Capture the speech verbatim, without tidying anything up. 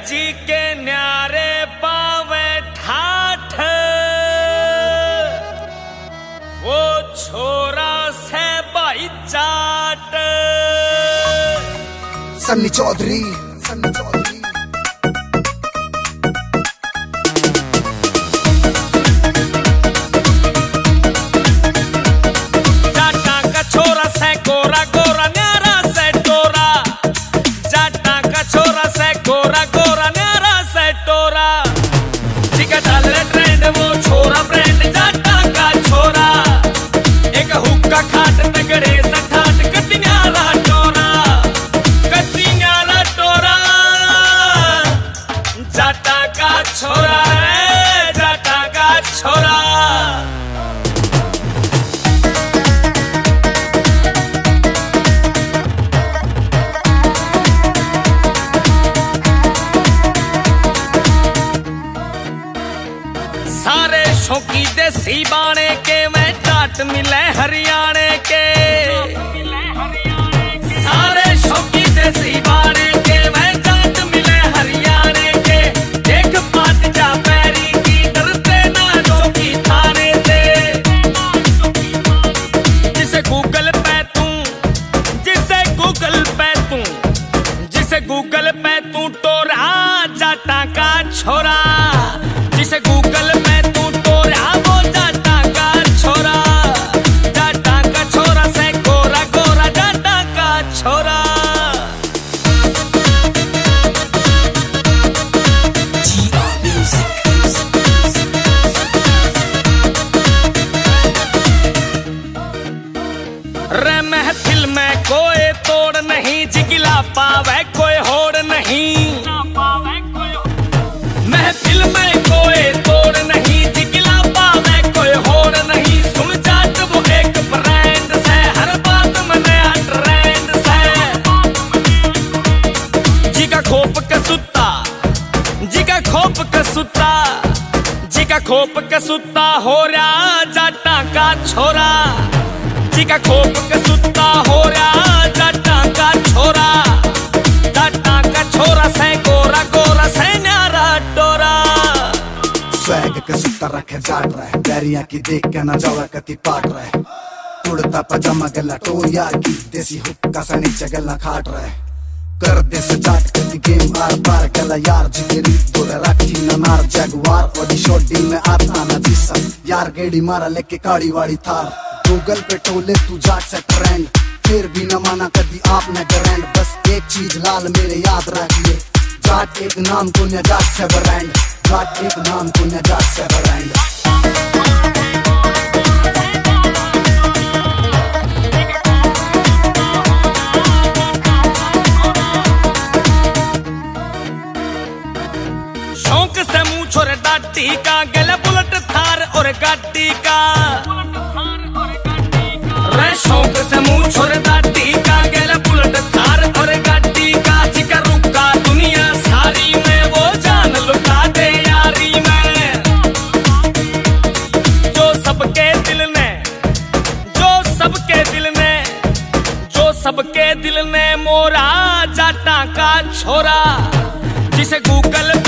जी के न्यारे पावे ठाठ, वो छोरा से भाई चाट। सन्नी चौधरी, सन्नी चौधरी। जाटा का छोरा से गोरा गोरा न्यारा से टोरा, जाटा का छोरा से गोरा गोरा न्यारा से टोरा। जिका डाल रहे ट्रेंड वो छोरा ब्रांड जाटा का छोरा। एक हुक्का खाट तगड़े सठाट कति न्यारा टोरा, कति न्यारा टोरा। जाटा का छोरा है, जाटा का छोरा। सारे शौकी देसी बाणे के मैं टाट मिले हरियाणे के। सारे शौकी देसी बाणे के मैं टाट मिले हरियाणे के। देख पाट जा पैरी की डरते ना चौकी थाने दे। जिसे गूगल पे तू, जिसे गूगल पे तू, जिसे गूगल पे तू टोरा जाटा का छोरा। जिसे गूगल पे तू टोरा वो जाटा का छोरा। जाटा का छोरा से गोरा गोरा जाटा का छोरा। रे महफिल में कोई तोड़ नहीं, जिगिला पावे कोई होड़ नहीं। महफिल में कोई तोड़ नहीं, जिगिला पावे कोई होड़ नहीं। सुन जाट वो एक ब्रांड से, हर बात में नया ट्रेंड से। जिका खोप का सुत्ता, जिका खोप का सुत्ता, जिका खोप का सुत्ता हो रहा जाटा का छोरा। जिका खोप का सुत्ता हो रहा जाटा का छोरा। जाटा का छोरा से गोरा गोरा से न्यारा टोरा। स्वैग का सुत्ता रखे जाट रहे, बैरिया की देख के ना जावा कति पाट रहे। उड़ता पजामा गला टोरिया की, देसी हुक्का सा नीचे गला खाट रहे। कर दे से जाट कति गेम बार बार गला यार। जिगरी दोले राखी ना मार जगवार, बड़ी शॉटी में आता ना जिसा यार। गेड़ी मारा लेके काड़ी वाड़ी थार, गूगल पे टोले तू जाट से ट्रेंड। फिर भी न माना कभी आपने ग्रैंड, बस एक चीज लाल मेरे याद रखिए। जाट एक नाम को न जाट से ब्रांड, जाट एक नाम को न जाट से ब्रांड। शौक से मुंह छोरे डाटी का, गले बुलेट थार और गाटी का। रे शौक से मुंह छोरे डाटी का, गले बुलेट थार और गाटी का। जिका रुका दुनिया सारी में वो जान लुटा दे यारी में। जो सबके दिल ने, जो सबके दिल ने, जो सबके दिल ने मोरा जाटा का छोरा। जिसे गूगल